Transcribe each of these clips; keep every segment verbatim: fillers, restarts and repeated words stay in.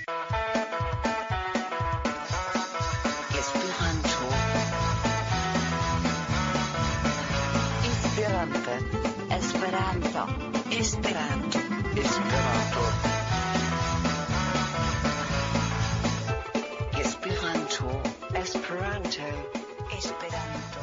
Esperanto. Esperante. Esperanto. Esperanto. Esperanto. Esperanto. Esperanto. Esperanto.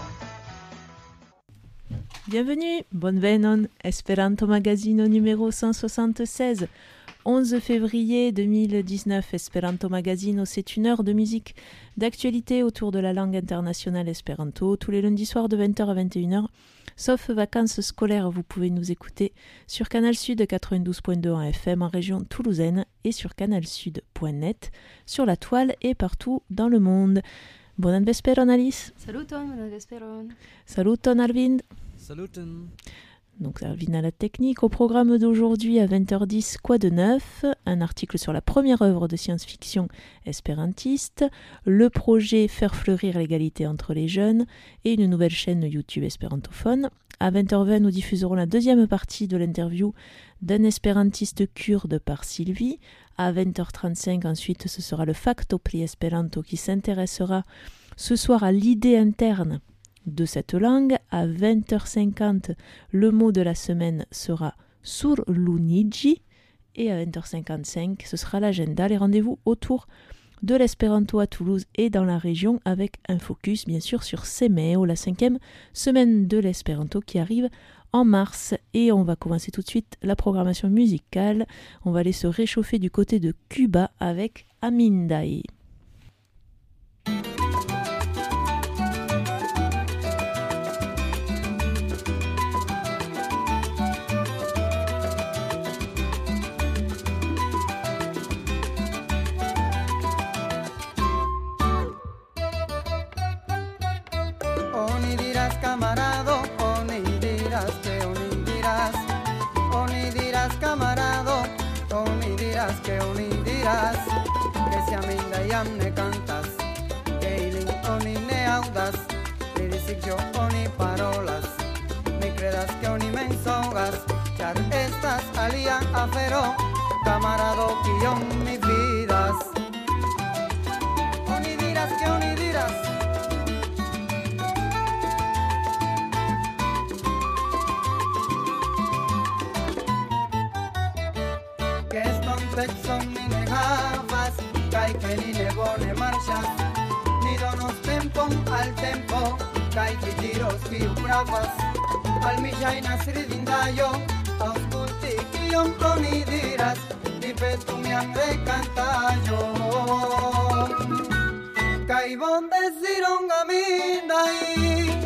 Bienvenue, bonvenon, Esperanto Magazine numéro cent soixante-seize. onze février deux mille dix-neuf, Esperanto Magazine, c'est une heure de musique, d'actualité autour de la langue internationale espéranto, tous les lundis soirs de vingt heures à vingt et une heures. Sauf vacances scolaires, vous pouvez nous écouter sur Canal Sud quatre-vingt-douze point deux en F M en région toulousaine et sur canalsud point net, sur la toile et partout dans le monde. Buon vesperon, Alice. Saluton, buon vesperon. Saluton, Arvind. Saluton. Donc Arvind à la technique. Au programme d'aujourd'hui à vingt heures dix, Quoi de neuf, un article sur la première œuvre de science-fiction espérantiste, le projet Faire fleurir l'égalité entre les jeunes et une nouvelle chaîne YouTube espérantophone. À vingt heures vingt, nous diffuserons la deuxième partie de l'interview d'un espérantiste kurde par Sylvie. À vingt heures trente-cinq, ensuite, ce sera le Factopli Esperanto qui s'intéressera ce soir à l'idée interne de cette langue. À vingt heures cinquante, le mot de la semaine sera Surlunigi. Et à vingt heures cinquante-cinq, ce sera l'agenda, les rendez-vous autour de l'espéranto à Toulouse et dans la région, avec un focus bien sûr sur Semeo, la cinquième semaine de l'espéranto qui arrive en mars. Et on va commencer tout de suite la programmation musicale. On va aller se réchauffer du côté de Cuba avec Amindai. Oni dirás camarado, oni dirás que oni dirás, oni dirás camarado, oni dirás que oni dirás, que si aminda y amne cantas, que ilin oni ne audas, lirisik yo oni parolas, me credas que oni mensogas, char estas alia afero, camarado que on mi vidas, oni dirás que oni dirás. Son ni ne havas, kai que ni ne bone marchas, ni donos tempon al tempo, kai que giros ki bravas, al mi jainas ridindayo, ausculti kion oni diras, ni petu mi angre cantayo, kai bon desiron amindai.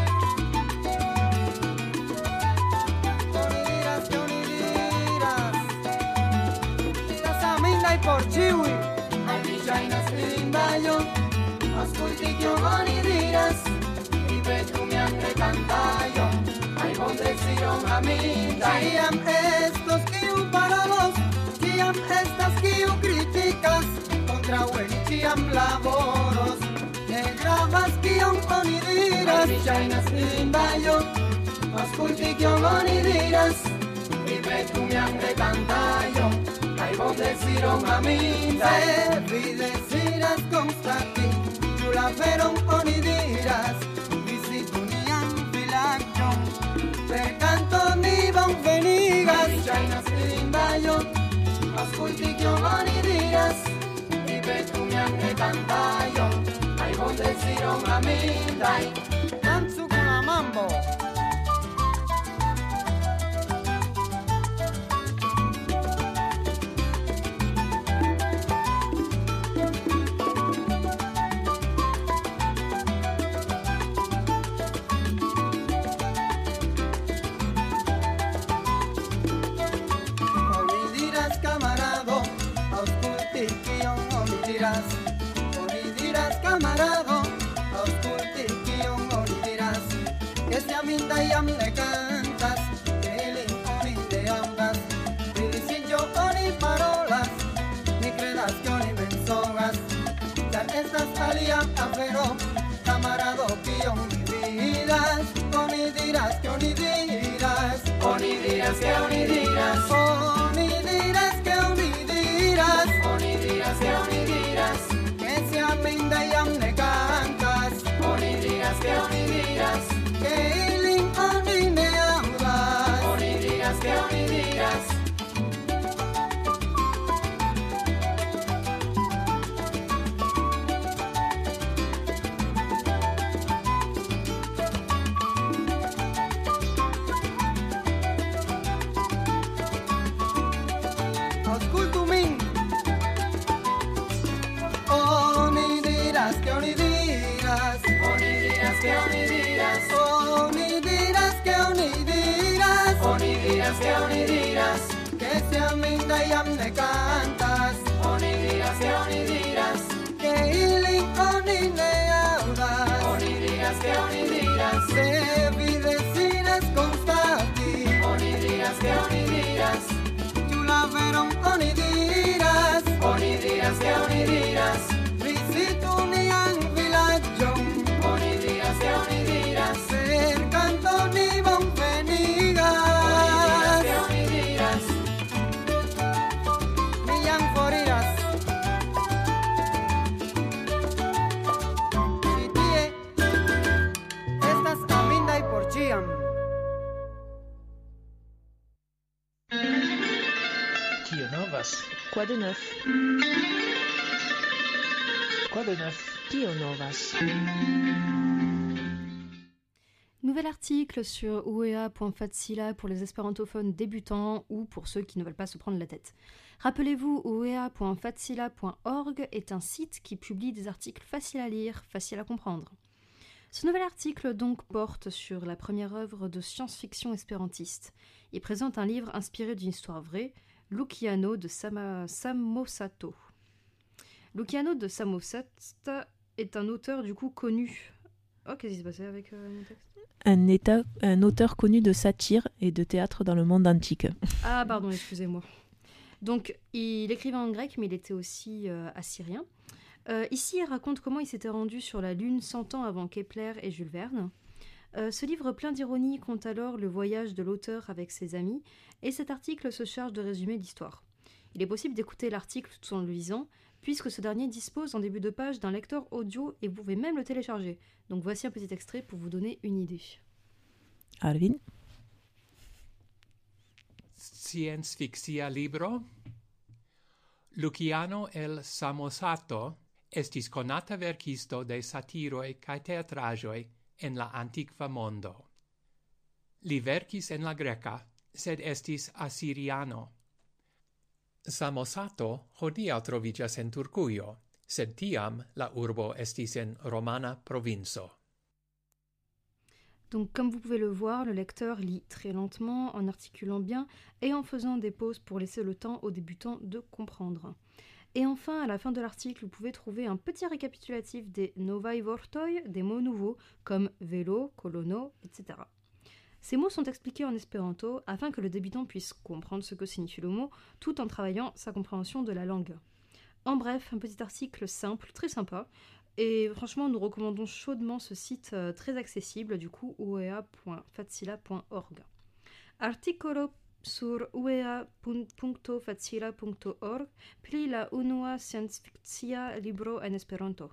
Por Chiwi, al mi jainas ridindayo, ascolti che oni diras, i petu mi angre cantayo, ai bon desiron aminda. Ciam estos kiu paralos, ciam estas kiu criticas, contra uen ciam laboros, ne gravas kion oni diras, al mi jainas ridindayo, ascolti che oni diras, i petu mi angre cantayo, ai vos deciron a mí, se vi deciras constati, tu la veron oni diras, visitunian vilajon, per canto ni bon venigas, jainas ridindayo, ascolti che oni diras, i vetu mi angre cantayo, ai vos deciron a mí, dai, danzu con la mambo. Oni dirás camarado, ausculti kion oni dirás, que se aminda y amne cantas, que ilin oni te audas, dirisin yo oni parolas, ni credas que oni mensogas, ya estas alian afero, camarado kion vividas, oni dirás que oni dirás, oni dirás que oni dirás, oni dirás que oni dirás, oni dirás que oni diras, oni diras que oni diras, oni diras que oni diras, que se aminda y amne cantas, oni diras que oni diras, que ilin oni ne audas, oni diras que oni diras, se videsinas constati, oni diras que oni diras, chula veron oni diras, oni diras que oni diras, visitu nian vilaggio, oni diras que oni diras, ser canto ni bon venigas, oni diras que oni diras, nian foriras, y tie, estas aminda y porchiam. Kio novas? Quoi de neuf? Quoi de neuf? Kio novas? Nouvel article sur uea point fatsila pour les espérantophones débutants ou pour ceux qui ne veulent pas se prendre la tête. Rappelez-vous, uea point fatsila point org est un site qui publie des articles faciles à lire, faciles à comprendre. Ce nouvel article donc porte sur la première œuvre de science-fiction espérantiste. Il présente un livre inspiré d'une histoire vraie, Luciano de Sama- Samosata. Luciano de Samosata est un auteur du coup connu. Oh, qu'est-ce qui s'est passé avec euh, mon texte? Un, état, un auteur connu de satire et de théâtre dans le monde antique. Ah, pardon, excusez-moi. Donc, il écrivait en grec, mais il était aussi euh, assyrien. Euh, ici, il raconte comment il s'était rendu sur la Lune cent ans avant Kepler et Jules Verne. Euh, ce livre plein d'ironie compte alors le voyage de l'auteur avec ses amis, et cet article se charge de résumer l'histoire. Il est possible d'écouter l'article tout en le lisant, puisque ce dernier dispose en début de page d'un lecteur audio et vous pouvez même le télécharger. Donc voici un petit extrait pour vous donner une idée. Alvin? Science fictia libro. Luciano el Samosato estis conata verkisto de satiroj kaj teatraĵoj en la antikva mondo. Li verkis en la greka, sed estis asiriano. Samosato hodiaŭ troviĝas en Turkujo, sed tiam la urbo estis en romana provinco. Donc comme vous pouvez le voir, le lecteur lit très lentement, en articulant bien et en faisant des pauses pour laisser le temps aux débutants de comprendre. Et enfin, à la fin de l'article, vous pouvez trouver un petit récapitulatif des novai vortoi, des mots nouveaux comme vélo, colono, et cetera. Ces mots sont expliqués en espéranto afin que le débutant puisse comprendre ce que signifie le mot tout en travaillant sa compréhension de la langue. En bref, un petit article simple, très sympa. Et franchement, nous recommandons chaudement ce site euh, très accessible, du coup, uea point fatsila point org. Articolo sur uea punto fatsila punto org pri la unua science-fictia libro en Esperanto.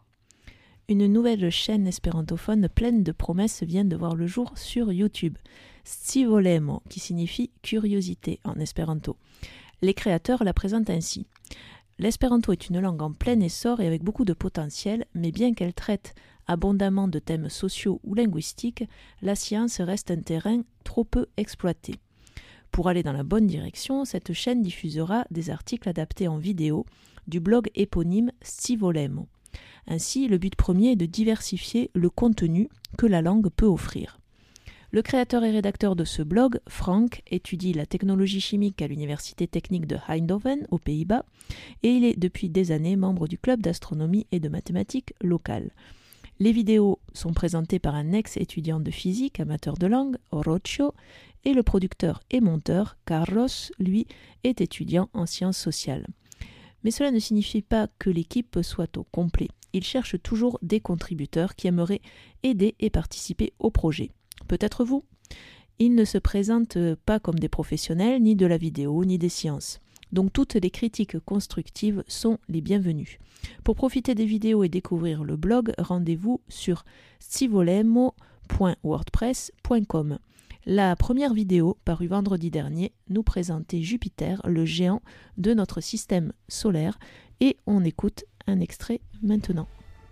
Une nouvelle chaîne espérantophone pleine de promesses vient de voir le jour sur YouTube. Scivolemo, qui signifie curiosité en espéranto. Les créateurs la présentent ainsi. L'espéranto est une langue en plein essor et avec beaucoup de potentiel, mais bien qu'elle traite abondamment de thèmes sociaux ou linguistiques, la science reste un terrain trop peu exploité. Pour aller dans la bonne direction, cette chaîne diffusera des articles adaptés en vidéo du blog éponyme Scivolemo. Ainsi, le but premier est de diversifier le contenu que la langue peut offrir. Le créateur et rédacteur de ce blog, Frank, étudie la technologie chimique à l'université technique de Eindhoven, aux Pays-Bas, et il est depuis des années membre du club d'astronomie et de mathématiques local. Les vidéos sont présentées par un ex-étudiant de physique, amateur de langue, Orocho, et le producteur et monteur, Carlos, lui, est étudiant en sciences sociales. Mais cela ne signifie pas que l'équipe soit au complet. Il cherche toujours des contributeurs qui aimeraient aider et participer au projet. Peut-être vous. Ils ne se présentent pas comme des professionnels, ni de la vidéo, ni des sciences. Donc toutes les critiques constructives sont les bienvenues. Pour profiter des vidéos et découvrir le blog, rendez-vous sur scivolemo point wordpress point com. La première vidéo, parue vendredi dernier, nous présentait Jupiter, le géant de notre système solaire, et on écoute un extrait maintenant.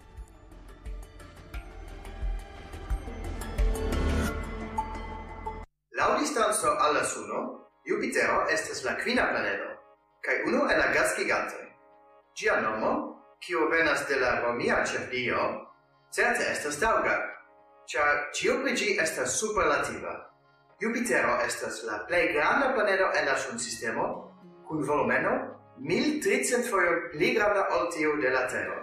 Laŭ distanco al la Suno, Jupitero estas la kvina planedo, kaj unu el la gasgigantoj. Ĝia nomo, kiu venas de la romia ĉefdio, certe estas taŭga. ĉar ĉio pri ĝi estas superlativa. Jupitero estas la plej granda planedo en la Sunsistemo, kun volumeno mil tricent fojoj pli granda ol tiu de la Tero.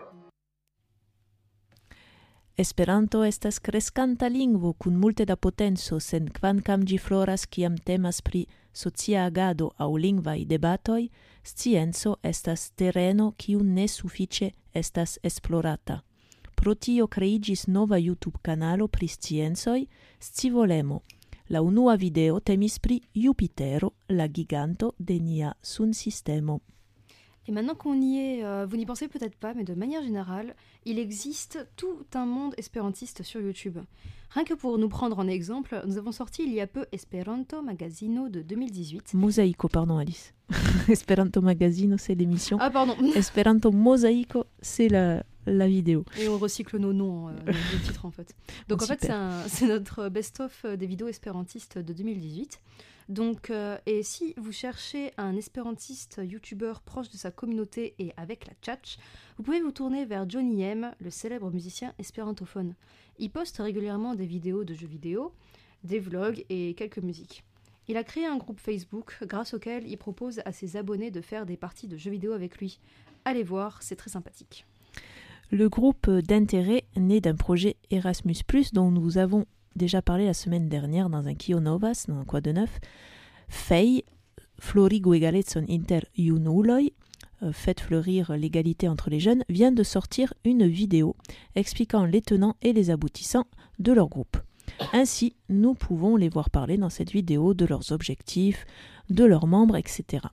Esperanto estas kreskanta lingvo kun multe da potenco, sen kvankam ĝi floras kiam temas pri socia agado aŭ lingvaj debatoj, scienco estas tereno kiu ne sufiĉe estas esplorata. Pro tio kreiĝis nova YouTube-kanalo pri sciencoj, Scivolemo. La unua video temis pri Jupitero, la giganto de nia sunsistemo. Et maintenant qu'on y est, euh, vous n'y pensez peut-être pas, mais de manière générale, il existe tout un monde espérantiste sur YouTube. Rien que pour nous prendre en exemple, nous avons sorti il y a peu Esperanto Magazino de deux mille dix-huit. Mosaico, pardon Alice. Esperanto Magazino, c'est l'émission. Ah pardon. Esperanto Mosaico, c'est la, la vidéo. Et on recycle nos noms, euh, nos titres en fait. Donc Oh, en fait, super. c'est, un- c'est notre best-of des vidéos espérantistes de deux mille dix-huit. Donc, euh, et si vous cherchez un espérantiste youtubeur proche de sa communauté et avec la tchatch, vous pouvez vous tourner vers Johnny M, le célèbre musicien espérantophone. Il poste régulièrement des vidéos de jeux vidéo, des vlogs et quelques musiques. Il a créé un groupe Facebook grâce auquel il propose à ses abonnés de faire des parties de jeux vidéo avec lui. Allez voir, c'est très sympathique. Le groupe d'intérêt né d'un projet Erasmus plus, dont nous avons déjà parlé la semaine dernière dans un Kio Novas, dans un Quoi de Neuf, Fei, Florigo Egalezzon inter Junuloi, euh, Faites fleurir l'égalité entre les jeunes, vient de sortir une vidéo expliquant les tenants et les aboutissants de leur groupe. Ainsi, nous pouvons les voir parler dans cette vidéo de leurs objectifs, de leurs membres, et cetera.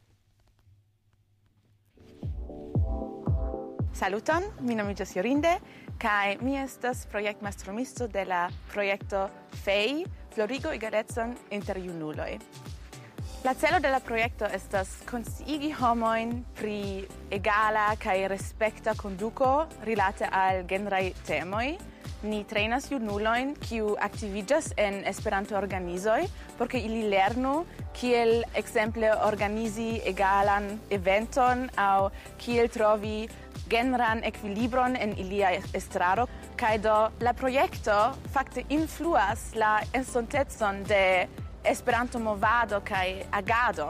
Saluton, mi nomiĝas Jorinde, kaj mi estas projektmastrumisto de la projekto Fei, Florigo egalecon inter junuloj. La celo de la projekto estas konsciigi homojn pri egala kaj respekta konduko rilate al genraj temoj. Ni trenas junulojn kiu aktiviĝas en Esperanto-organizoj, por ke ili lernu kiel ekzemple organizi egalan eventon aŭ kiel trovi genran ekvilibron en ilia estraro, kaj do la projekto fakte influas la estontecon de Esperanto-movado kaj agado.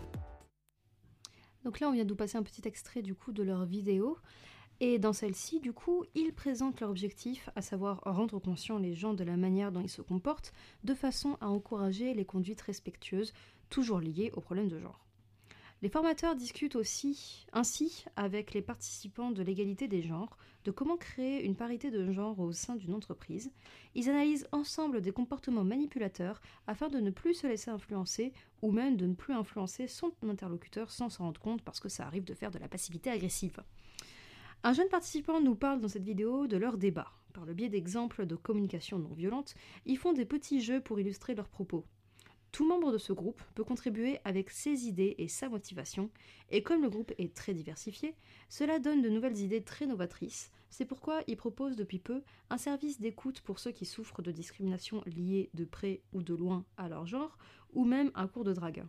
Donc là, on vient de nous passer un petit extrait du coup de leur vidéo. Et dans celle-ci, du coup, ils présentent leur objectif, à savoir rendre conscients les gens de la manière dont ils se comportent, de façon à encourager les conduites respectueuses, toujours liées aux problèmes de genre. Les formateurs discutent aussi, ainsi, avec les participants de l'égalité des genres, de comment créer une parité de genre au sein d'une entreprise. Ils analysent ensemble des comportements manipulateurs afin de ne plus se laisser influencer ou même de ne plus influencer son interlocuteur sans s'en rendre compte parce que ça arrive de faire de la passivité agressive. Un jeune participant nous parle dans cette vidéo de leur débat. Par le biais d'exemples de communication non violente, ils font des petits jeux pour illustrer leurs propos. Tout membre de ce groupe peut contribuer avec ses idées et sa motivation, et comme le groupe est très diversifié, cela donne de nouvelles idées très novatrices. C'est pourquoi ils proposent depuis peu un service d'écoute pour ceux qui souffrent de discrimination liée de près ou de loin à leur genre, ou même un cours de drague.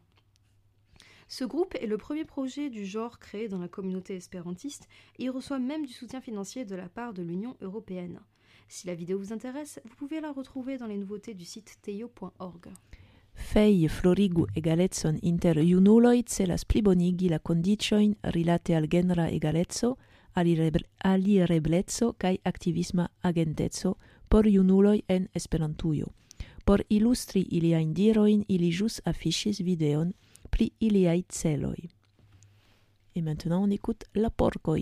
Ce groupe est le premier projet du genre créé dans la communauté espérantiste et il reçoit même du soutien financier de la part de l'Union européenne. Si la vidéo vous intéresse, vous pouvez la retrouver dans les nouveautés du site teio point org. Fei Florigu egalecon inter junuloj celas plibonigi la kondiĉojn rilate al genra egaleczo, alireble- alirebleco kaj aktivisma agenteco por junuloj en Esperantujo. Por ilustri iliajn dirojn, ili ĵus afiŝis videon pri iliaj celoj. Et maintenant, on écoute La Porcoj.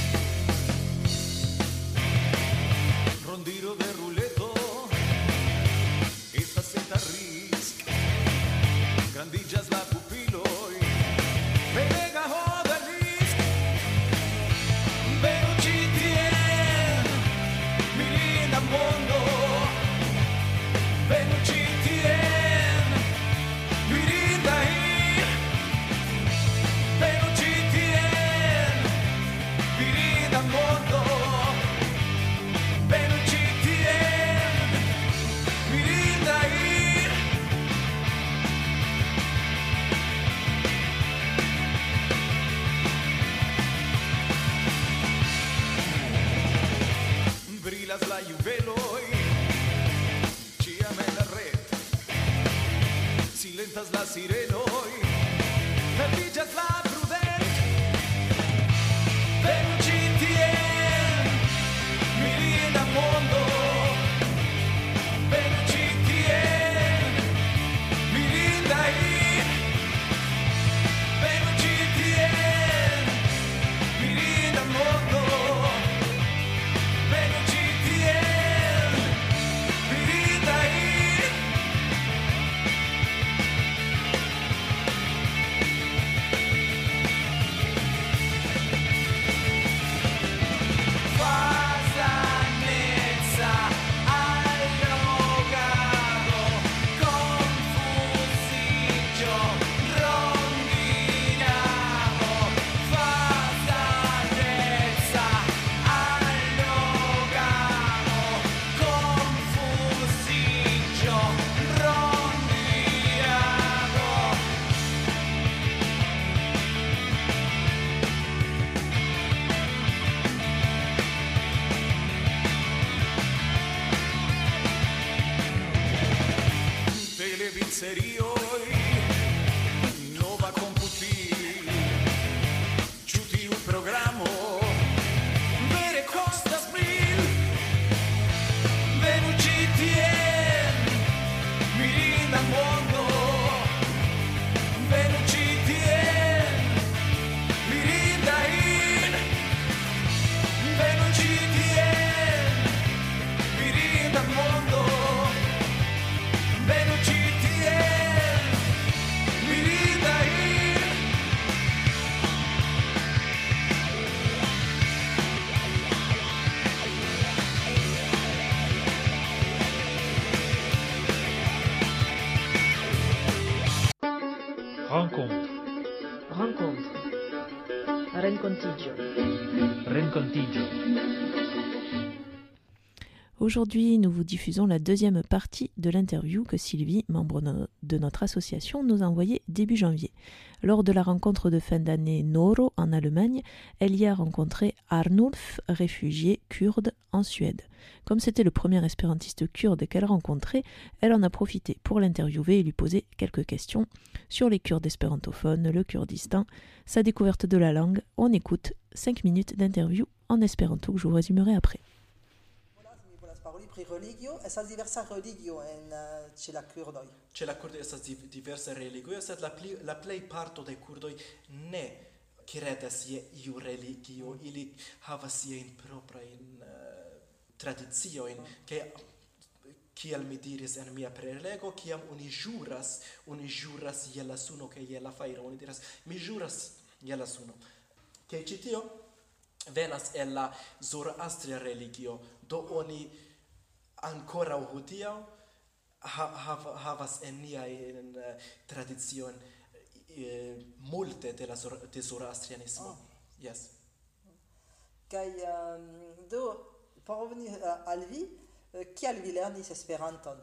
Rondiro de ruleto Brilas la juveloj, ĉiam en la ret. Silentas la sirenoj, perdiĝas la prudent. Venu ĉi tien, mirinda mondo. Venu ĉi tien, mirinda in. Venu ĉi tien, mirinda mondo. Venu ĉi tien, mirinda in. Fasanezza, allogado, confusiggio, rondinamo. Fasanezza, allogado, confusiggio, rondinamo. Televizierioj, nova computir, ĉu tiu programo vere kostas mil? Venu ĉi tien, mirinda mondo. Venu ĉi tien, mirinda in. Venu ĉi tien, mirinda mondo. Venu ĉi tien, mirinda in. Rencontre. Rencontre. Rencontigio. Rencontigio. Aujourd'hui, nous vous diffusons la deuxième partie de l'interview que Sylvie, membre no- de notre association, nous a envoyée début janvier. Lors de la rencontre de fin d'année Noro en Allemagne, elle y a rencontré Arnulf, réfugié kurde en Suède. Comme c'était le premier espérantiste kurde qu'elle rencontrait, elle en a profité pour l'interviewer et lui poser quelques questions sur les Kurdes espérantophones, le Kurdistan, sa découverte de la langue. On écoute cinq minutes d'interview en espéranto que je vous résumerai après. Paroli pri religio, estas diversa religio en uh, ĉe la kurdoj. Ĉe la kurdoj estas div- diversa religio, sed la pli la plej parto de kurdoj ne kredas je iu religio, ili havas siajn proprajn uh, tradiciojn, kaj kiel mi diris en mia prelego, kiam oni ĵuras, oni ĵuras je la suno kaj je la fajro, oni diras mi ĵuras je la suno. Kaj ĉi tio venas el la zoroastria religio, do oni ancora hodiaŭ ha, hav, havas en niaj en, uh, tradicion uh, multe de la zor, de zoroastrianismo. Oh. Yes. Kaj um, do por reveni uh, al vi, uh, kial vi lernis Esperanton?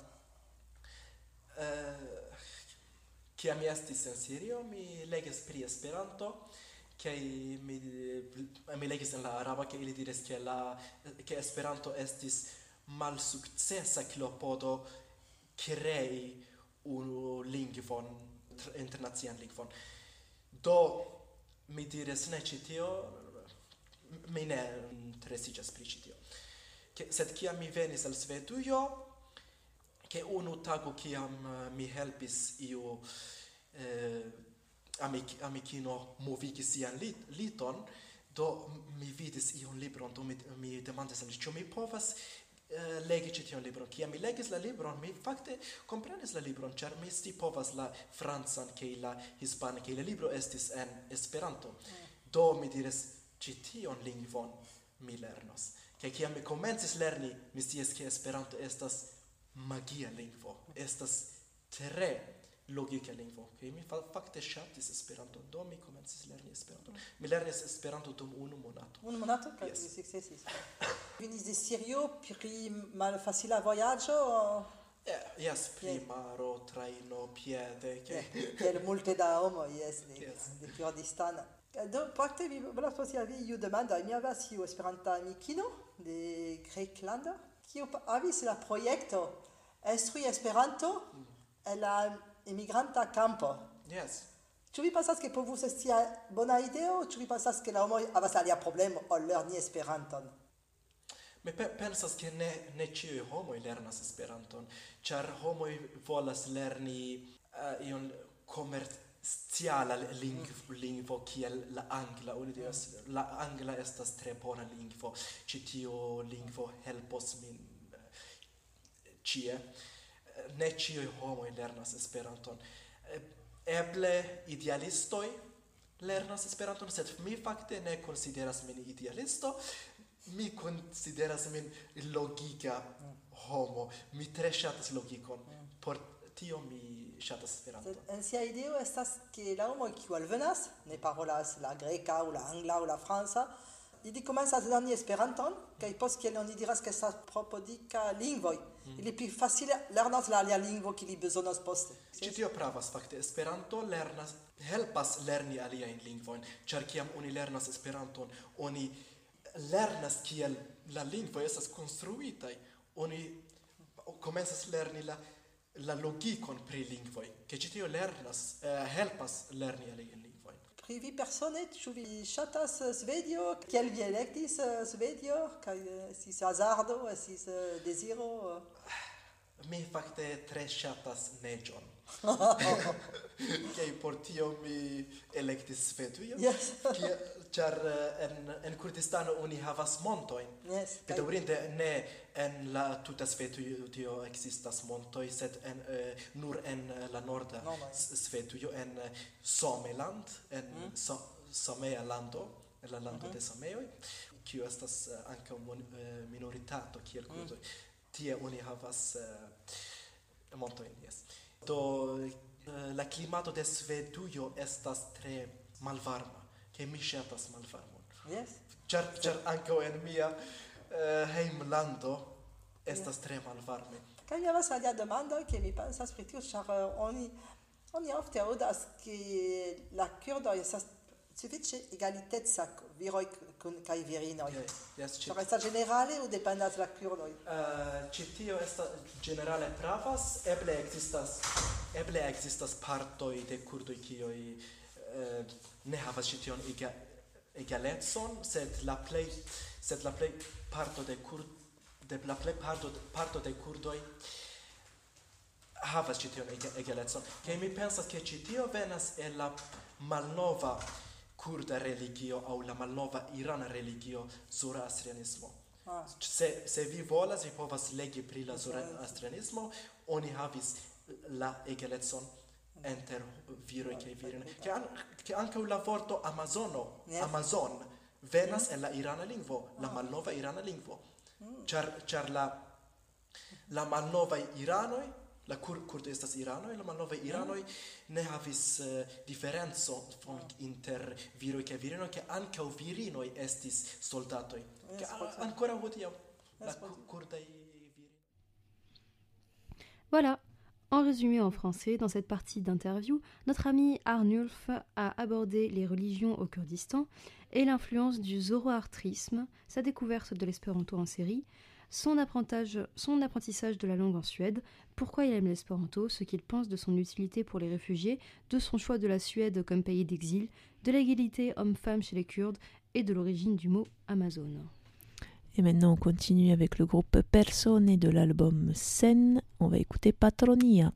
Uh, Kiam mi estis en Sirio, mi legis pri Esperanto, kaj mi, mi legis en la araba, kaj ili diris ke la ke Esperanto estis malsukcesa klopodo krei unu lingvon, internacian lingvon. Do mi diris ne ĉi tio, mi ne interesiĝas pri ĉi tio. Ke, sed kiam mi venis al Svedujo, ke unu tago kiam uh, mi helpis iu eh, amik, amikino movigi sian lit, liton, do mi vidis iun libron, do mi, mi demandis al li, ĉu mi povas Uh, legi ĉi tiun libron. Kiam mi legis la libron, mi fakte komprenis la libron, ĉar mi scipovas la francan kaj la hispanan, kaj la libro estis en Esperanto. Mm. Do mi diris, ĉi tion lingvon mi lernos. Kaj kiam mi komencis lerni, mi scias ke Esperanto estas magia lingvo, estas tre logika lingvo. Kaj mi fa- fakte ŝatis Esperanton, do mi komencis lerni Esperanton. Mi lernis Esperanto dum unu monato. Unu monato kaj Yes. vi sukcesis. Venis de Sirio pri malfacila vojaĝo? Yeah, yes, pri maro, trajno, piede, kaj Kiel multe da homoj, yes, de, Yes. de Kurdistan. Do parte vi volas postiavi iu demando, mi havas iu Esperanta amikino de Greclando, kiu havis la projekto Instrui Esperanto en la emigranta campo. Yes. Ĉu vi pensas ke povus esti bona ideo, ĉu vi pensas ke la homoj havas alia problemo ol lerni Esperanton? Mi pe- pensas ke ne ne ĉiuj homoj lernas Esperanton, ĉar homoj volas lerni uh, ion komerciala lingvo, lingvo kiel la angla. Oni diras, la angla estas tre bona lingvo. Ĉi tiu lingvo helpos min ĉie. Ne ĉiuj homoj lernas Esperanton. Eble idealistoj lernas Esperanton, sed mi fakte ne konsideras min idealisto. Mi konsideras min logika homo. Mi tre ŝatas logikon. Por tio mi ŝatas Esperanton. En sia ideo estas ke la homoj kiu alvenas ne parolas la greka aŭ la angla aŭ la franca, ili komencas lerni Esperanton kaj post kiel oni diras ke estas propodika lingvoj, ili pli facile lernas la alia lingvo kiu ili bezonas poste. Ĉi tio pravas fakte. Esperanto lernas helpas lerni aliajn lingvojn, ĉar kiam oni lernas Esperanton, oni lernas kiel la lingvoj estas konstruitaj. Oni komencas lerni la la logikon pri lingvoj, ke ĉi tio lernas uh, helpas lerni aliajn lingvojn. Pri vi persone, ĉu vi ŝatas Svedio? Kiel vi elektis Svedio? Kaj estis hazardo, estis deziro? Mi fakte tre ŝatas neĝon. Kaj por tio mi elektis Svedujon. Yes. Ĉar en en Kurdistano oni havas montojn. Yes. Bedaŭrinde ne en la tuta Svetujo ekzistas montoj, sed en uh, nur en la norda no, no. Svetujo, en uh, Someland, en mm. so, Somea lando, en la lando mm-hmm. de Someoj, kiu estas uh, ankaŭ mon, uh, minoritato kiel kurdoj. Mm. Tie oni havas uh, montojn, yes. Do uh, la klimato de Svetujo estas tre malvarma. Che mi ŝatas malvarmon. Yes. Ĉar ĉar ankaŭ en mia uh, hejmlando estas yes. tre malvarme. Kaj mi havas alia demando, ke mi pensas pri tio, ĉar uh, oni oni ofte aŭdas ke la kurdoj estas sufiĉe egaliteca, viroj kun kaj virinoj. Yes, yes, ĉar estas ĝenerale aŭ dependas la kurdoj? Uh, ĉi tio estas ĝenerale pravas, eble ekzistas eble ekzistas partoj de kurdoj kiuj uh, ne havas ĉi tion ega, egalecon, sed la plej sed la plej parto de kur de la plej parto parto de kurdoj havas ĉi tion ega, egalecon. Kaj mi pensas ke ĉi tio venas el la malnova kurda religio aŭ la malnova irana religio Zoroastrianismo. Ah. Se se vi volas, vi povas legi pri la Zoroastrianismo. Oni havis la egalecon inter viroj kaj virinoj. Ke an, ke ankaŭ la vorto Amazono, yes. Amazon venas mm. en la irana lingvo, la malnova irana lingvo. Ĉar mm. ĉar la la malnovaj iranoj, la kur kurdo estas iranoj, la malnovaj iranoj mm. ne havis uh, diferenco mm. inter viroj kaj virinoj, ke ankaŭ virinoj estis soldatoj. Yes, ankoraŭ hodiaŭ la kurdaj virinoj. Voilà. En résumé en français, dans cette partie d'interview, notre ami Arnulf a abordé les religions au Kurdistan et l'influence du zoroastrisme, sa découverte de l'espéranto en série, son apprentissage, son apprentissage de la langue en Suède, pourquoi il aime l'espéranto, ce qu'il pense de son utilité pour les réfugiés, de son choix de la Suède comme pays d'exil, de l'égalité homme-femme chez les Kurdes et de l'origine du mot Amazon. Et maintenant, on continue avec le groupe Persone de l'album Sen. On va écouter Patronia.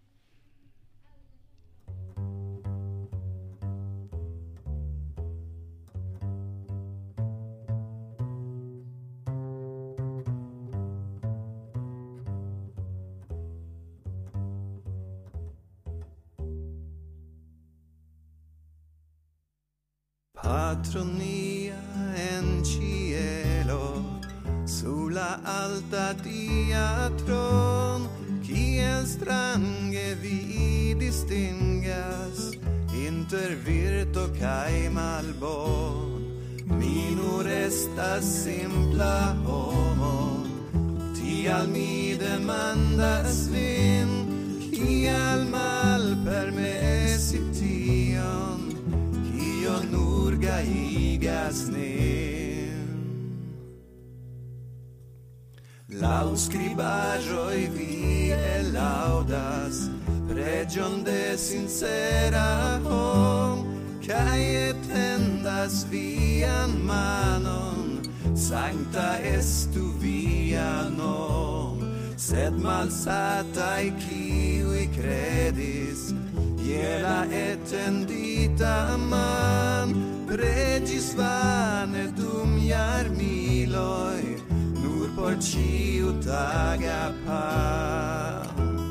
Patronia en cielo, sulla alta diatron, kiel strange vi distingas inter virto kaj malbon. Mi nur estas simpla homo, tial mi demandas vin, kial malpermesi tion, kio nur traigas nin. Lau scribagioi vie laudas, pregion de sincera hom, cae etendas vian manon, sancta estu via nom, sed malsatai kiui credis, je la etendita man, pregis vane dum jarmiloi, nur por ciu taga pan.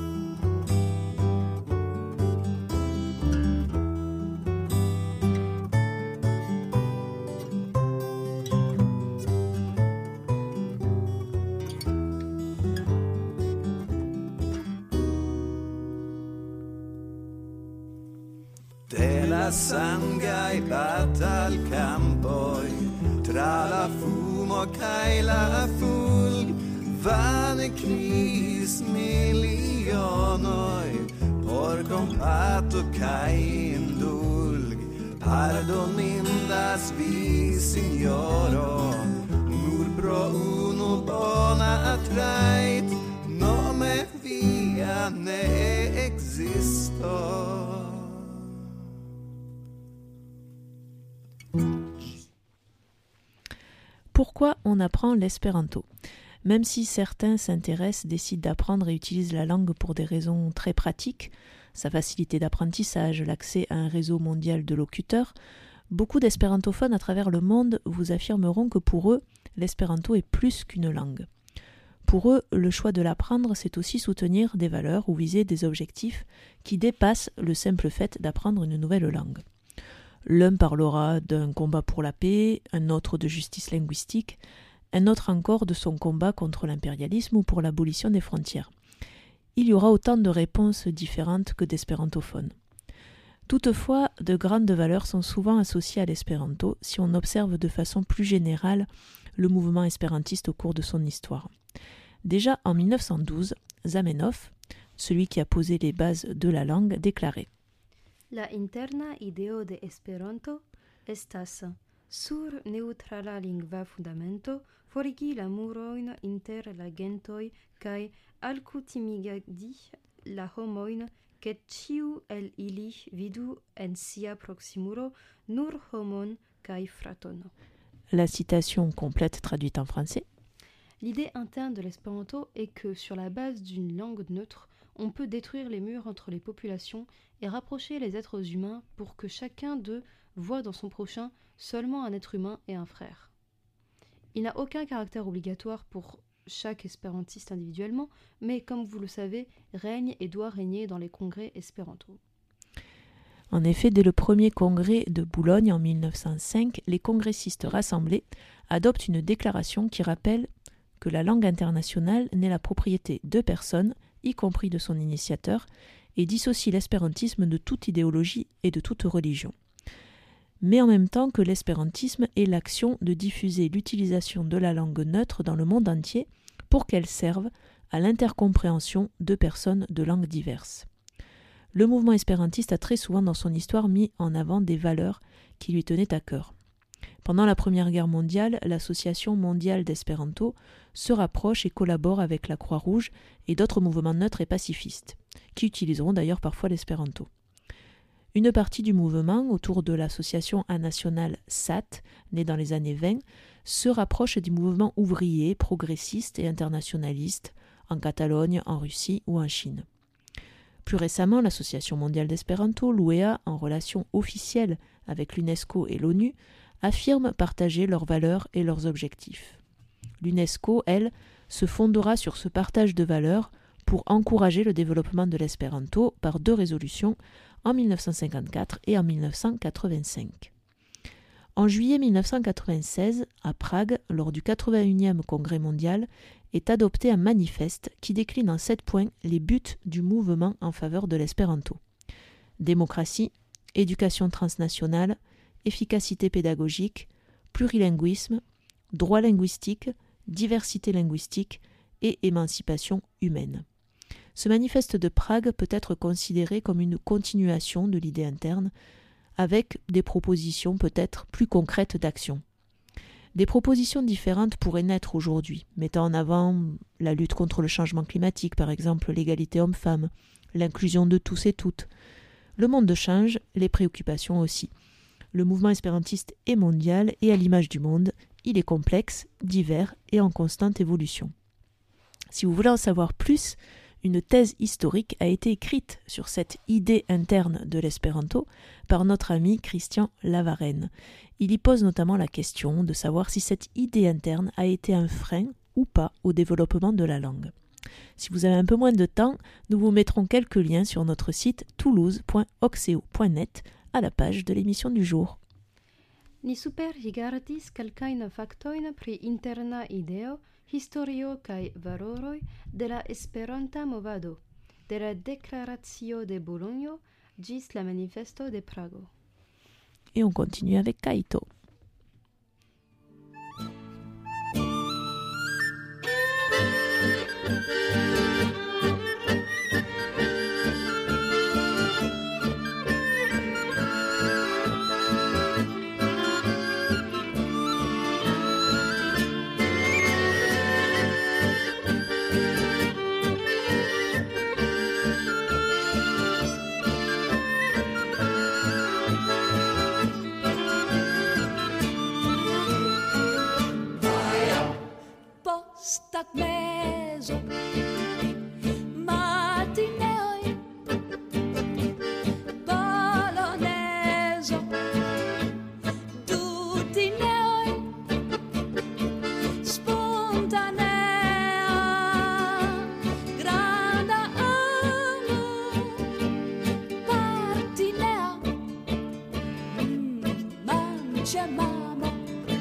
De la sangai batal campoi, tra la fumo cae la fulg, vane cris milionoi, por compato cae indulg. Pardonindas vi, signoro, nur pro unu bona trait, nome via ne existo. Pourquoi on apprend l'espéranto ? Même si certains s'intéressent, décident d'apprendre et utilisent la langue pour des raisons très pratiques, sa facilité d'apprentissage, l'accès à un réseau mondial de locuteurs, beaucoup d'espérantophones à travers le monde vous affirmeront que pour eux, l'espéranto est plus qu'une langue. Pour eux, le choix de l'apprendre, c'est aussi soutenir des valeurs ou viser des objectifs qui dépassent le simple fait d'apprendre une nouvelle langue. L'un parlera d'un combat pour la paix, un autre de justice linguistique, un autre encore de son combat contre l'impérialisme ou pour l'abolition des frontières. Il y aura autant de réponses différentes que d'espérantophones. Toutefois, de grandes valeurs sont souvent associées à l'espéranto si on observe de façon plus générale le mouvement espérantiste au cours de son histoire. Déjà en mille neuf cent douze, Zamenhof, celui qui a posé les bases de la langue, déclarait: La interna ideo de Esperanto estas sur neutrala lingva fundamento forigi la murojn inter la gentoj kaj alkutimigadi la homojn, ke ĉiu el ili vidu en sia proksimulo nur homon kaj fraton. La citation complète traduite en français. L'idée interne de l'espéranto est que sur la base d'une langue neutre, on peut détruire les murs entre les populations et rapprocher les êtres humains pour que chacun d'eux voit dans son prochain seulement un être humain et un frère. Il n'a aucun caractère obligatoire pour chaque espérantiste individuellement, mais comme vous le savez, règne et doit régner dans les congrès espéranto. En effet, dès le premier congrès de Boulogne en mille neuf cent cinq, les congressistes rassemblés adoptent une déclaration qui rappelle que la langue internationale n'est la propriété de personne, y compris de son initiateur, et dissocie l'espérantisme de toute idéologie et de toute religion. Mais en même temps que l'espérantisme est l'action de diffuser l'utilisation de la langue neutre dans le monde entier pour qu'elle serve à l'intercompréhension de personnes de langues diverses. Le mouvement espérantiste a très souvent dans son histoire mis en avant des valeurs qui lui tenaient à cœur. Pendant la Première Guerre mondiale, l'Association mondiale d'espéranto se rapproche et collabore avec la Croix-Rouge et d'autres mouvements neutres et pacifistes, qui utiliseront d'ailleurs parfois l'espéranto. Une partie du mouvement, autour de l'association nationale S A T, née dans les années vingt, se rapproche des mouvements ouvriers, progressistes et internationalistes en Catalogne, en Russie ou en Chine. Plus récemment, l'Association mondiale d'espéranto, l'U E A, en relation officielle avec l'UNESCO et l'ONU, affirme partager leurs valeurs et leurs objectifs. L'UNESCO, elle, se fondera sur ce partage de valeurs pour encourager le développement de l'espéranto par deux résolutions en mille neuf cent cinquante-quatre et en mille neuf cent quatre-vingt-cinq. En juillet mille neuf cent quatre-vingt-seize, à Prague, lors du quatre-vingt-unième congrès mondial, est adopté un manifeste qui décline en sept points les buts du mouvement en faveur de l'espéranto. Démocratie, éducation transnationale, efficacité pédagogique, plurilinguisme, droit linguistique, diversité linguistique et émancipation humaine. Ce manifeste de Prague peut être considéré comme une continuation de l'idée interne, avec des propositions peut-être plus concrètes d'action. Des propositions différentes pourraient naître aujourd'hui, mettant en avant la lutte contre le changement climatique, par exemple l'égalité homme-femme, l'inclusion de tous et toutes. Le monde change, les préoccupations aussi. Le mouvement espérantiste est mondial et à l'image du monde, il est complexe, divers et en constante évolution. Si vous voulez en savoir plus, une thèse historique a été écrite sur cette idée interne de l'espéranto par notre ami Christian Lavarenne. Il y pose notamment la question de savoir si cette idée interne a été un frein ou pas au développement de la langue. Si vous avez un peu moins de temps, nous vous mettrons quelques liens sur notre site toulouse point oxeo point net à la page de l'émission du jour. Ni super rigardis kelkajn faktojn pri interna ideo, historio kaj valoroj de la Esperanta movado, de la Deklaracio de Bologno ĝis la Manifesto de Prago. Et on continue avec Kaito. Tagmezo, matineoj, polonezo, dutineoj, spontanea, granda amo, partinea, mm, manĉemamo.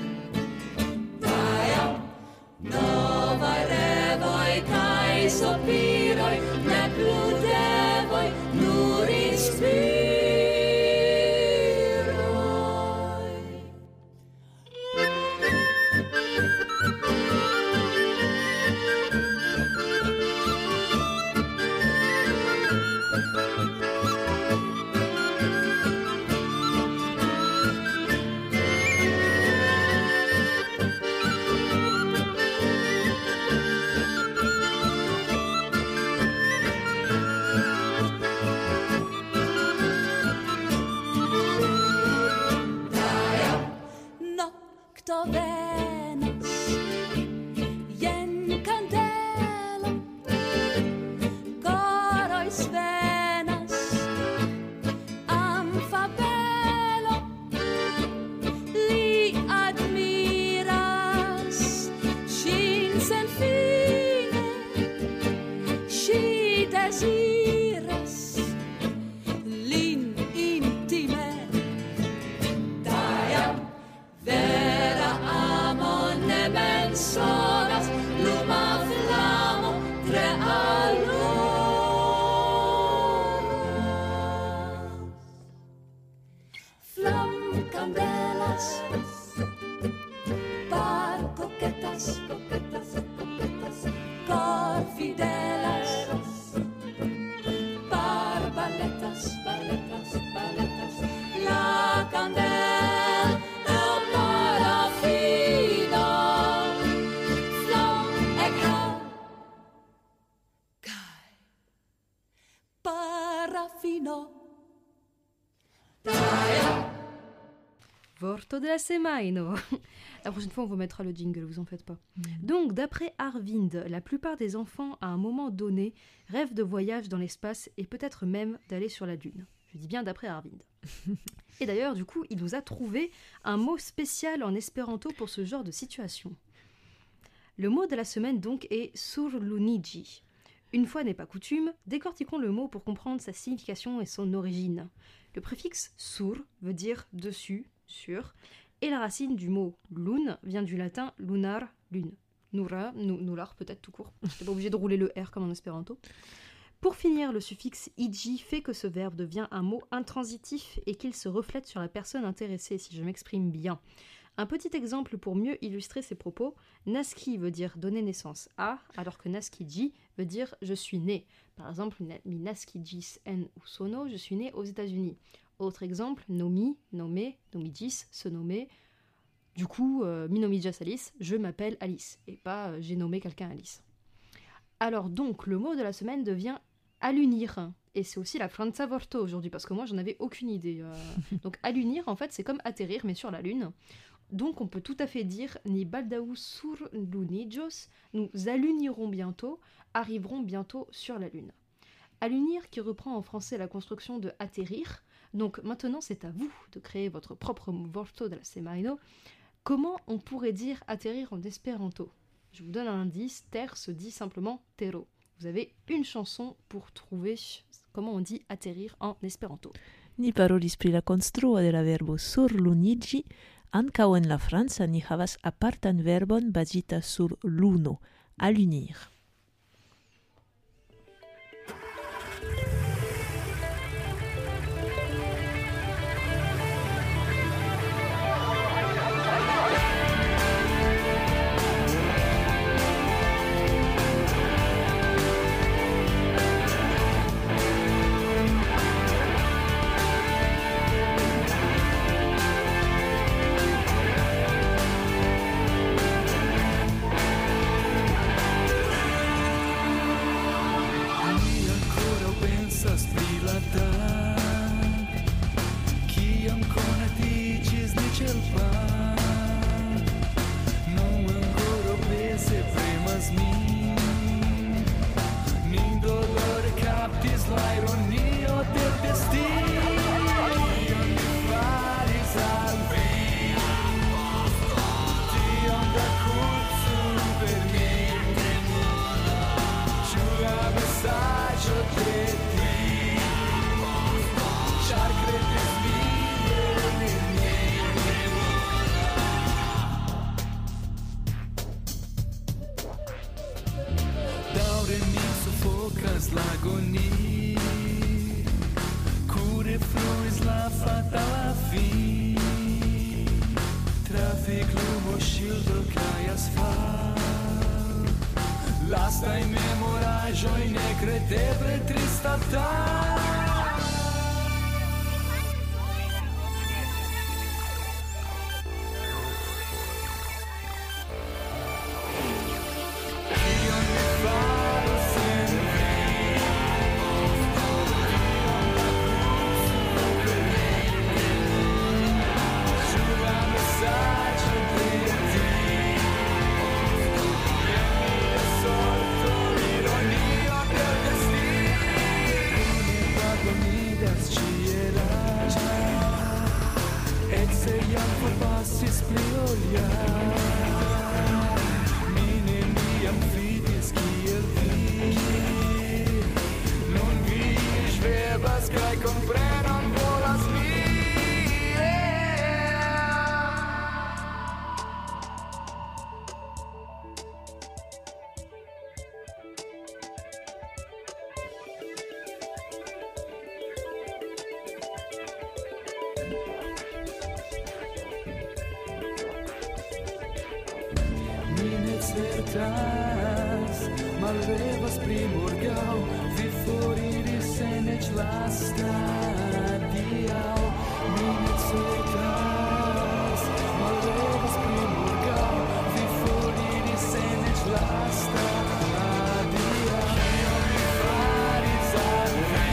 Novaj revoj kaj sopiroj, ne plu devoj, nur inspiroj. Nokto venas, jen kandelo, koroj svenas, amfabelo, li admiras, ŝin senfine, ŝi deziras, lin intime. Vera amo ne mensogas, luma flamo tre aluras. Flam candelas, par coquetas, coquetas, coquetas, cor fidelas, par balletas, balletas, balletas, la candela. Vorto de la semaine. La prochaine fois, on vous mettra le jingle, vous en faites pas. Mmh. Donc, d'après Arvind, la plupart des enfants, à un moment donné, rêvent de voyage dans l'espace et peut-être même d'aller sur la Lune. Je dis bien d'après Arvind. Et d'ailleurs, du coup, il nous a trouvé un mot spécial en espéranto pour ce genre de situation. Le mot de la semaine, donc, est surlunigi. Une fois n'est pas coutume, décortiquons le mot pour comprendre sa signification et son origine. Le préfixe sur veut dire dessus, sur, et la racine du mot lun vient du latin lunar, lune. Nura, nu, nular peut-être tout court. Je n'étais pas obligé de rouler le R comme en espéranto. Pour finir, le suffixe iji fait que ce verbe devient un mot intransitif et qu'il se reflète sur la personne intéressée, si je m'exprime bien. Un petit exemple pour mieux illustrer ces propos, naski veut dire donner naissance à, alors que naskiji veut dire je suis né. Par exemple, mi naskijis en Usono, je suis né aux États-Unis. Autre exemple, nomi, nommer, nomidis, se nommer. Du coup, euh, mi nomigas Alice, je m'appelle Alice, et pas euh, j'ai nommé quelqu'un Alice. Alors donc, le mot de la semaine devient allunir. Et c'est aussi la Franza Vorto aujourd'hui, parce que moi, j'en avais aucune idée. Euh... donc, allunir, en fait, c'est comme atterrir, mais sur la Lune. Donc, on peut tout à fait dire ni baldaus sur lunijos, nous allunirons bientôt, arriverons bientôt sur la Lune. Allunir qui reprend en français la construction de atterrir. Donc, maintenant, c'est à vous de créer votre propre Vorto de la Semaino. Comment on pourrait dire atterrir en espéranto ? Je vous donne un indice, terre se dit simplement terro. Vous avez une chanson pour trouver comment on dit atterrir en espéranto. Ni parolis pri la konstruo de la verbo surlunigi, ankaŭ en la franca ni havas apartan verbon bazita sur luno, allunir. Lastaj memoraĵoj nekredeble tristataj. Certas, malrevas pri morgaŭ, vi foriris sen eĉ lasta adiaŭ. Mi ne certas, malrevas pri morgaŭ, vi foriris sen eĉ lasta adiaŭ. Kion mi faris al vi?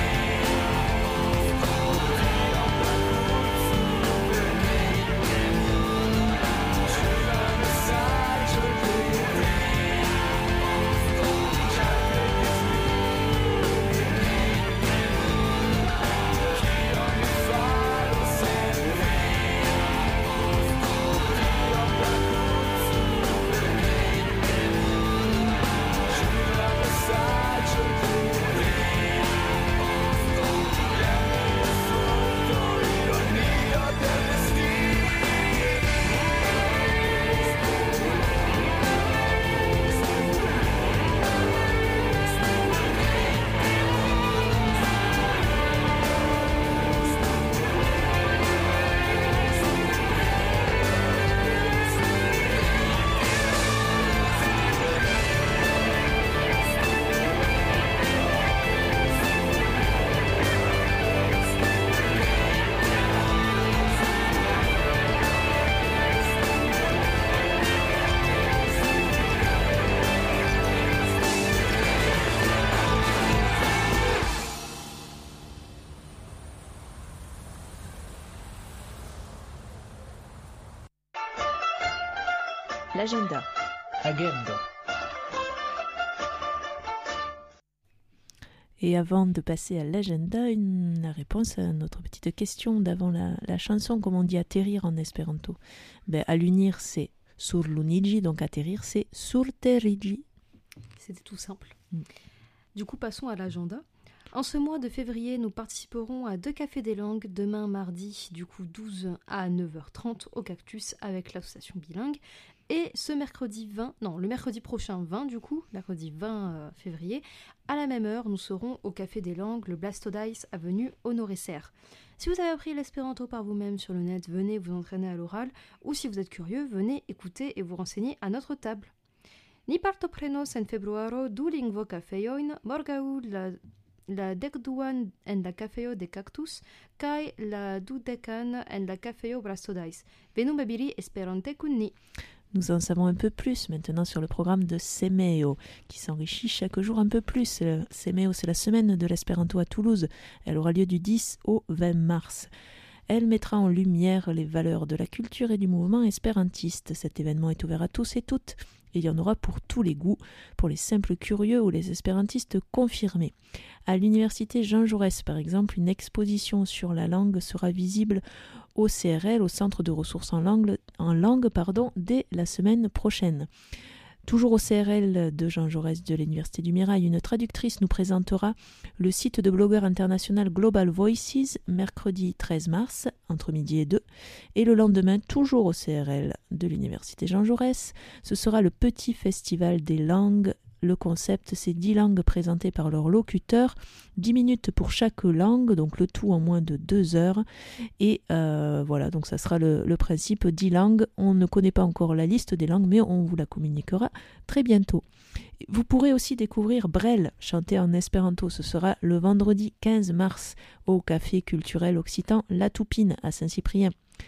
l'agenda. Agendo. Et avant de passer à l'agenda, une la réponse à notre petite question d'avant la, la chanson, comme on dit atterrir en espéranto. Ben, à l'unir, c'est sur l'unigi, donc atterrir, c'est sur terrigi. C'était tout simple. Mm. Du coup, passons à l'agenda. En ce mois de février, nous participerons à deux cafés des langues, demain mardi, du coup douze à neuf heures trente au Cactus avec l'association bilingue. Et ce mercredi vingt, non, le mercredi prochain vingt du coup, mercredi vingt euh, février, à la même heure, nous serons au Café des Langues, le Blastodice, avenue Honoré-Serre. Si vous avez appris l'espéranto par vous-même sur le net, venez vous entraîner à l'oral, ou si vous êtes curieux, venez écouter et vous renseigner à notre table. Ni partoprenos en februaro du lingvo cafeoin, morgaŭ la la dekduan en la cafeo de Cactus, kaj la dudekan en la cafeo Blastodice. Venu babili esperante kun ni. Nous en savons un peu plus maintenant sur le programme de Semeo, qui s'enrichit chaque jour un peu plus. Semeo, c'est la semaine de l'espéranto à Toulouse. Elle aura lieu du dix au vingt mars. Elle mettra en lumière les valeurs de la culture et du mouvement espérantiste. Cet événement est ouvert à tous et toutes. Et il y en aura pour tous les goûts, pour les simples curieux ou les espérantistes confirmés. À l'université Jean Jaurès, par exemple, une exposition sur la langue sera visible au C R L, au Centre de ressources en langue, en langue pardon, dès la semaine prochaine. Toujours au C R L de Jean Jaurès de l'Université du Mirail, une traductrice nous présentera le site de blogueur international Global Voices, mercredi treize mars, entre midi et deux. Et le lendemain, toujours au C R L de l'Université Jean Jaurès, ce sera le petit festival des langues. Le concept, c'est dix langues présentées par leurs locuteurs, dix minutes pour chaque langue, donc le tout en moins de deux heures. Et euh, voilà, donc ça sera le, le principe, dix langues. On ne connaît pas encore la liste des langues, mais on vous la communiquera très bientôt. Vous pourrez aussi découvrir Brel, chanté en espéranto. Ce sera le vendredi quinze mars au Café culturel occitan La Toupine à Saint-Cyprien.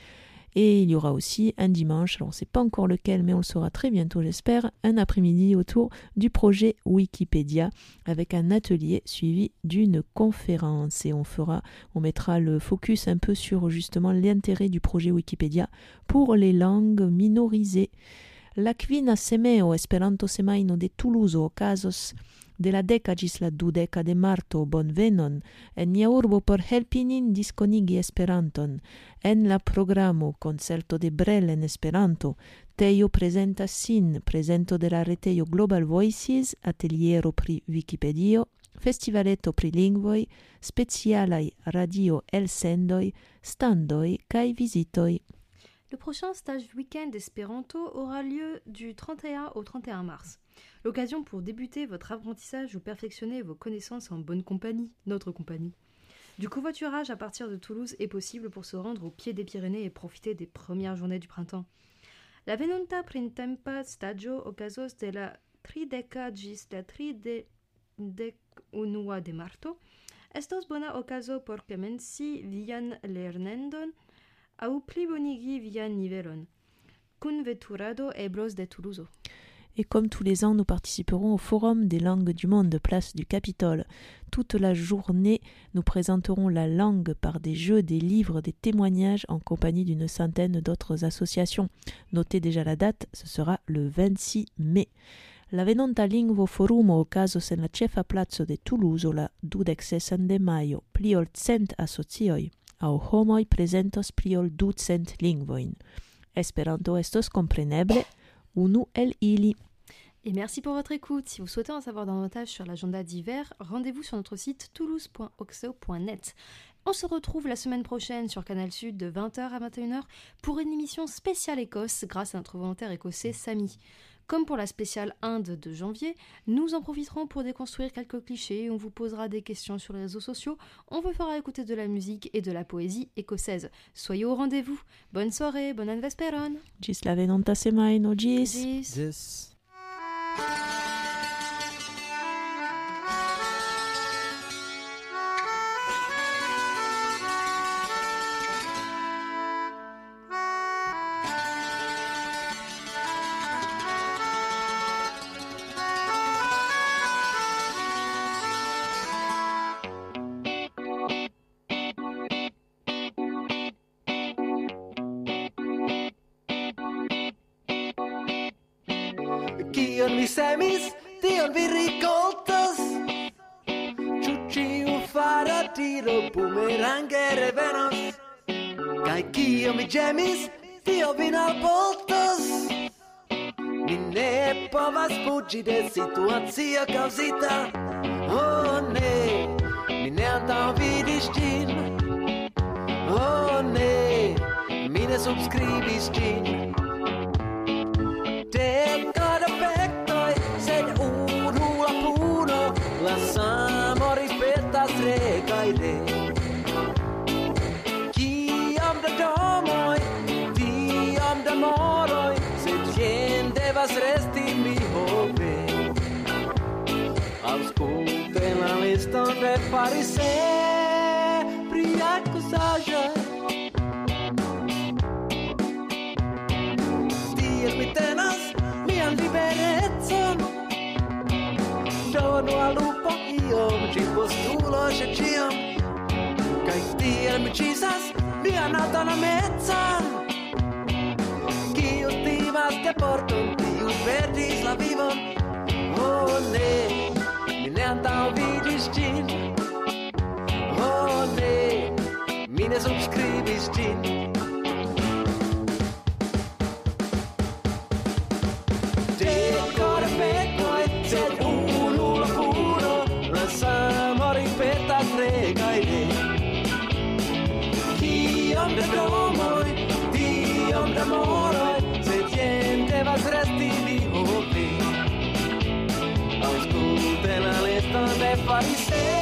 Et il y aura aussi un dimanche, alors on ne sait pas encore lequel, mais on le saura très bientôt j'espère, un après-midi autour du projet Wikipédia avec un atelier suivi d'une conférence. Et on fera, on mettra le focus un peu sur justement l'intérêt du projet Wikipédia pour les langues minorisées. La kvina semeo Esperanto semaino de Toulouse okazos de la deka ĝis la dudeka de marto bonvenon en nia urbo por helpi nin diskonigi Esperanton. En la programo Koncerto de Brel en Esperanto, Tejo prezentas sin, prezento de la retejo Global Voices, ateliero pri Wikipedio, festivaleto pri lingvoj, specialaj radio elsendoj, standoj kaj vizitoj. Le prochain stage week-end espéranto aura lieu du trente et un au trente et un mars. L'occasion pour débuter votre apprentissage ou perfectionner vos connaissances en bonne compagnie, notre compagnie. Du covoiturage à partir de Toulouse est possible pour se rendre au pied des Pyrénées et profiter des premières journées du printemps. La venonta printempa stagio okazos de la trideka ĝis la tridekunua de marto estos bona okazo por komenci vian lernendon aŭ plibonigi vian nivelon. Kunveturado eblos de Toulouse. Et comme tous les ans, nous participerons au Forum des langues du monde, place du Capitole. Toute la journée, nous présenterons la langue par des jeux, des livres, des témoignages en compagnie d'une centaine d'autres associations. Notez déjà la date, ce sera le vingt-six mai. La venonta lingvo forumo okazos en la ĉefa placo de Toulouse la dudek sesan de majo. Pli ol cent asocioj aŭ homoj prezentos pli ol ducent lingvojn. Esperanto estos kompreneble unu el ili. Et merci pour votre écoute. Si vous souhaitez en savoir davantage sur l'agenda d'hiver, rendez-vous sur notre site toulouse point oxo point net. On se retrouve la semaine prochaine sur Canal Sud de vingt heures à vingt et une heures pour une émission spéciale Écosse grâce à notre volontaire écossais Samy. Comme pour la spéciale Inde de janvier, nous en profiterons pour déconstruire quelques clichés, on vous posera des questions sur les réseaux sociaux, on vous fera écouter de la musique et de la poésie écossaise. Soyez au rendez-vous. Bonne soirée, bonne vesperon. Gis la venonta semajno, gis. Gis. Gis. Kion vi semis, tion vi rikoltos. Ĉu ĉiu fara tiro bumerange revenos? Kaj kion vi ĝemis, tio vin alportos. Mi ne povas fuĝi de situacio kaŭzita. Oh ne, mi ne antaŭvidis ĝin. Oh ne, mi ne subskribis ĝin. Deka defektoj, sed unu la puno, la samo ripetas re kaj re. Kiom da domoj, tiom da moroj, sed jen devas resti mi hove. Aŭskultu la liston de farisee pri akuzaĵoj. Tiel mi tenas mian liberecon. Donu al lupo iom, ĝi postulos ĉe ĉiam. Kaj tiel mi ĉisas mian aŭtonomecon. Kiu timas deporton, tiu perdis la vivon. Oh ne, mi ne antaŭvidis ĝin. Oh ne, mi ne subskribis ĝin. Deko defektoj, sed unu la puno, la samo ripetas re kaj re. Kiom da domoj, tiom da moroj, sed jen devas resti vivovi. Aŭskultu la liston de farisee.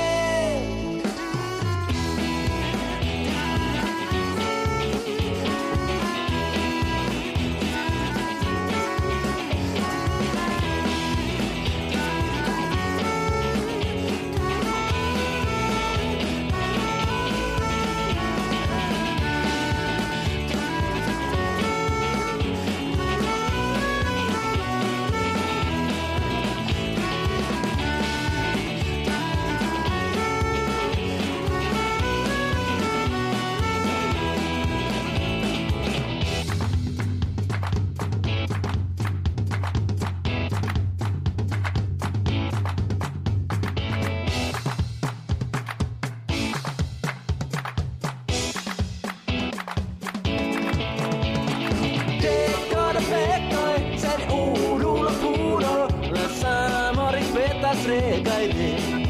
Re kaj re.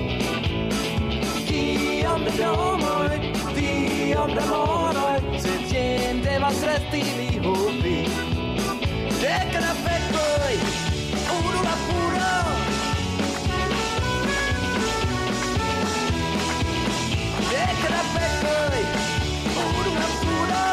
Kiom da domoj, tiom da moroj, sed jen devas resti vivovi. Deka defektoj, unu la puno. Deka defektoj, unu la puno.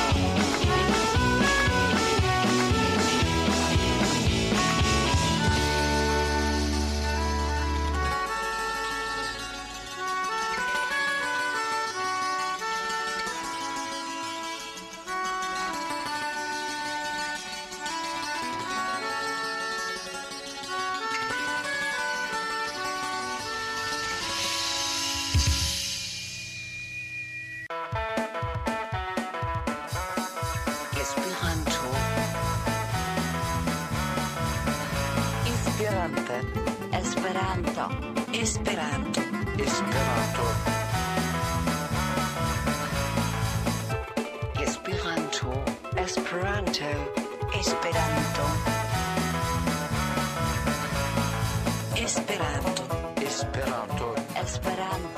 Esperanto. Esperanto. Esperanto. Esperanto. Esperanto. Esperanto. Esperanto. Esperanto. Esperanto.